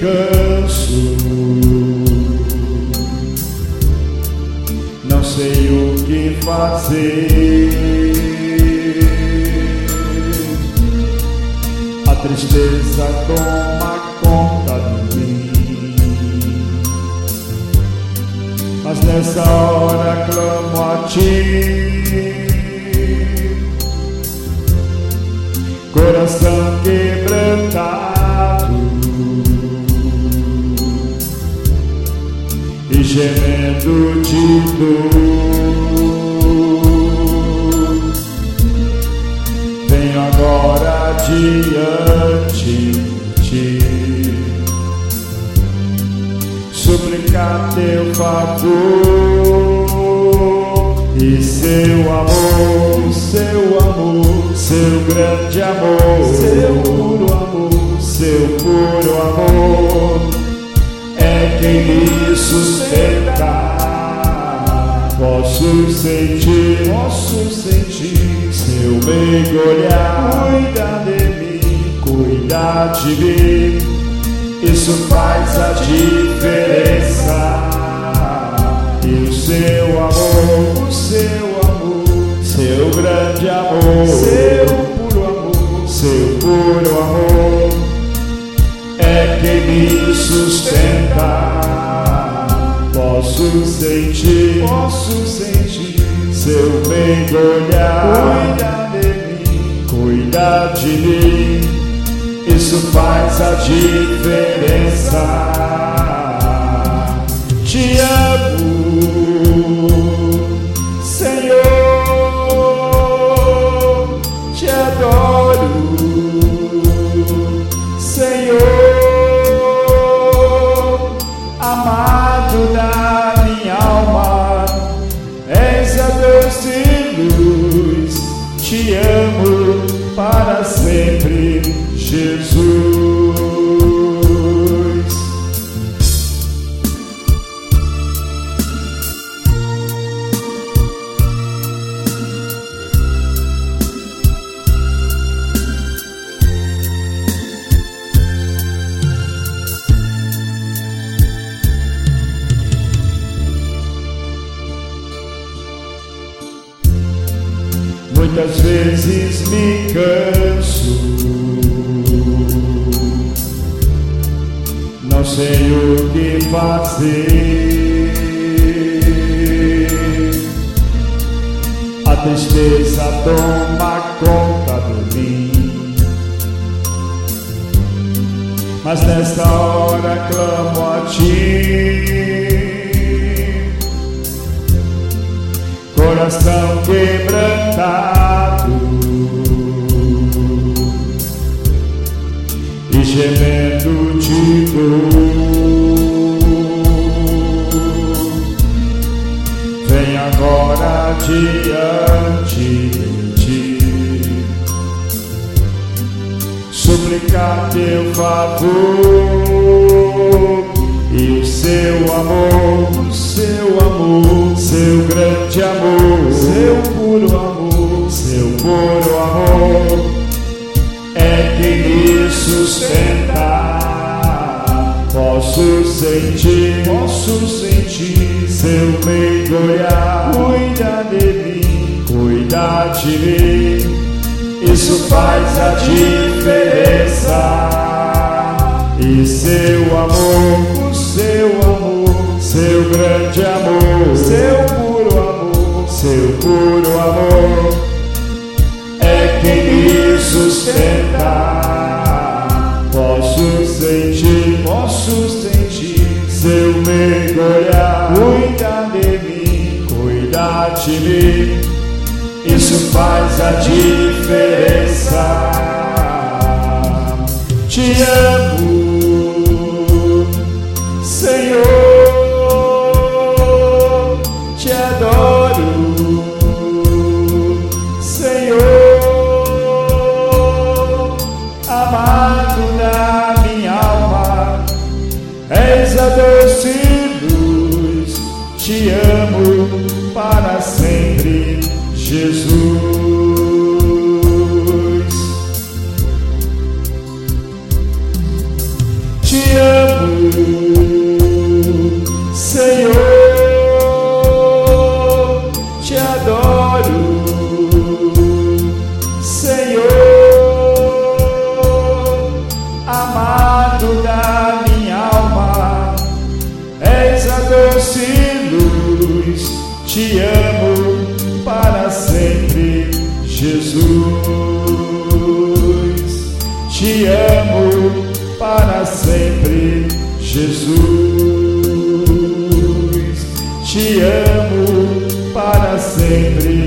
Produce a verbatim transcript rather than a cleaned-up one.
canso, não sei o que fazer. A tristeza toma conta de mim, mas nessa hora clamo a ti. Coração quebrantado e gemendo de dor, venho agora diante de ti, suplicar teu favor e seu amor, seu amor, seu grande amor, seu puro amor, seu puro amor é quem me sustenta. Posso sentir, posso sentir seu mergulhar, cuida de mim, cuida de mim, isso faz a diferença. E o seu amor, o seu amor, seu grande amor, seu puro amor, seu puro amor é quem me sustenta. Posso sentir, posso sentir seu mergulhar, cuida de mim, cuida de mim, isso faz a diferença. Te amo, Senhor, te adoro, Senhor, amado da minha alma, és a doce luz, te amo para sempre, Jesus. Muitas vezes me canso, não sei o que fazer. A tristeza toma conta de mim, mas nesta hora clamo a ti. Coração quebrantado e gemendo de dor, vem agora diante de ti, suplicar teu favor e o seu amor, o seu amor, seu grande amor, seu puro amor, seu puro amor é quem me sustenta. Posso sentir, posso sentir seu mergulhar, cuida de mim, cuida de mim, isso faz a diferença. E seu amor, o seu amor, seu grande amor, seu puro amor, seu puro amor é quem me sustenta. Posso sentir, posso sentir seu mergulhar, cuida de mim, cuida de mim, isso faz a diferença. Te amo, Senhor, te adoro, Senhor, amado da minha alma, és a doce luz, te amo para sempre, Jesus. Te amo, amo para sempre, Jesus. Te amo para sempre, Jesus. Te amo para sempre,